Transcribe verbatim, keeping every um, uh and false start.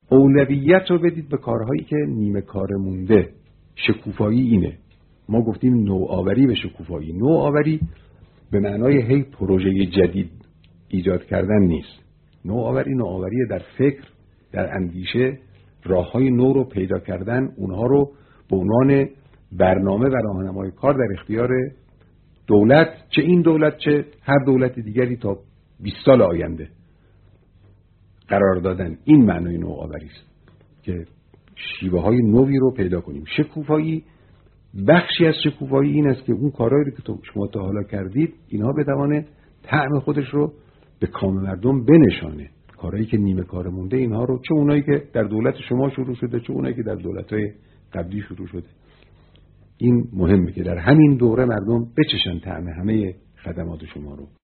اولویت رو بدید به کارهایی که نیمه کار مونده. شکوفایی اینه. ما گفتیم نوآوری و شکوفایی. نوآوری به معنای هی پروژه جدید ایجاد کردن نیست. نوآوری نوآوری در فکر، در اندیشه، راههای نو رو پیدا کردن، اونها رو به عنوان برنامه و راهنمای کار در اختیار دولت، چه این دولت چه هر دولت دیگری تا بیست سال آینده قرار دادن. این معنای نوآوری است که شیوه های نوی رو پیدا کنیم. شکوفایی، بخشی از شکوفایی این است که اون کارهایی رو که شما تا حالا کردید اینها بتوانه طعم خودش رو به کام مردم بنشانه. کارهایی که نیمه کار مونده اینها رو، چه اونایی که در دولت شما شروع شده چه اونایی که در دولت‌های قبلی شروع شده، این مهمه که در همین دوره مردم بچشن طعم همه خدمات شما رو.